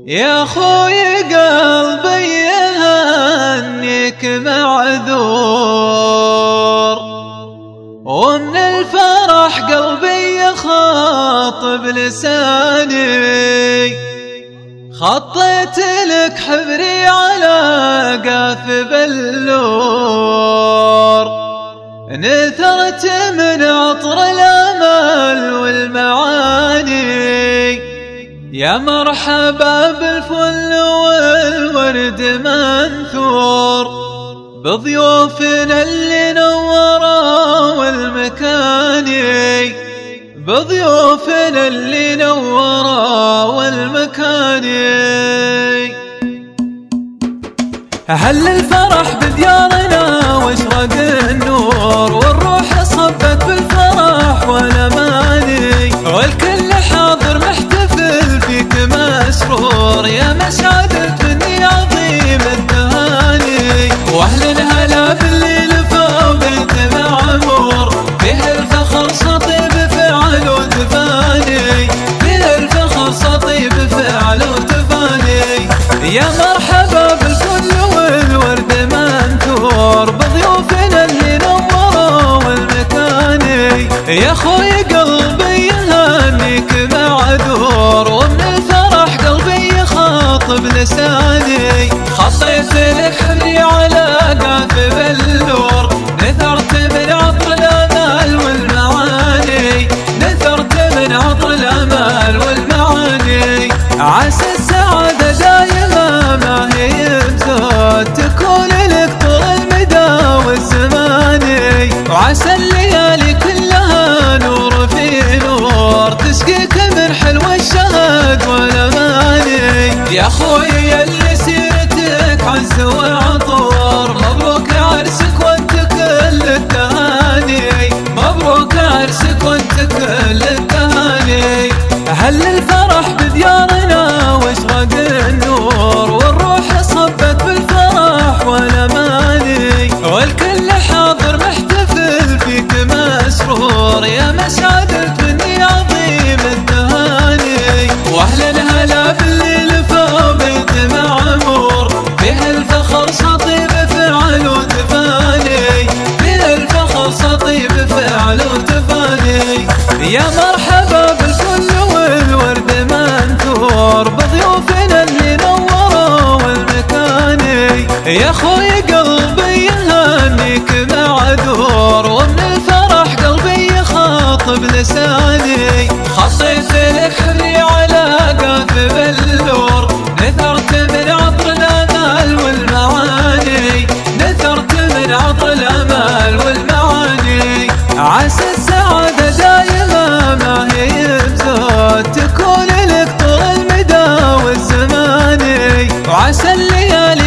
يا خوي قلبي يهنيك معذور، ومن الفرح قلبي يخاطب لساني. خطيت لك حبري على قاف بلور، نثرت من عطر الامل والمعاني. يا مرحبا بالفل والورد منثور، بضيوفنا اللي نوروا المكاني، بضيوفنا اللي نوروا المكاني. هل الفرح بديارنا واشرق النور، والروح صبت بالفرح والاماني، والكل حاضر محتفل فيك مسرور. يا مسعدة مني عظيم التهاني، واهل هلا بالليل فوق معمور، فيه الفخر سطيب فعل وتفاني، فيه الفخر سطيب فعل وتفاني. يا مرحبا بالفل والورد منثور، بضيوفنا اللي نوروا المكاني. يا خوي قلبي يهنيك معذور، ومن الفرح قلبي يخاطب لساني. خطيت لك حبري على قاف بلور، نثرت من عطر الامل والمعاني، نثرت من عطر الامل والمعاني. عسى السعادة دايما ما هي بزود، تكون لك طول المدى والزماني. وعسى الليالي كلها نور في نور، تسقيك من حلو الشهد والاماني. يا خوي اللي سيرتك عز وعطور، مبروك عرسك وانت كل التهاني، مبروك عرسك وانت كل التهاني. هل الفرح بديارنا واشرق النور، والروح صبت بالفرح والاماني، والكل حاضر محتفل فيك مسرور. يا مسعدة مني عظيم التهاني، واهل هلا بالليل فوق معمور، فيه الفخر سطيب فعل وتفاني، فيه الفخر سطيب فعل وتفاني. يا مرحبا بالفل والورد منثور، بضيوفنا اللي نوروا المكاني. يا خوي قلبي يهنيك معذور، ومن الفرح قلبي يخاطب لساني. خطيت لك حبري على قاف بلور، نثرت من عطر الامل والمعاني، نثرت من عطر الامل والمعاني. عسى السعادة دايما ما هي بزود، تكون لك طول المدى والزماني. وعسى الليالي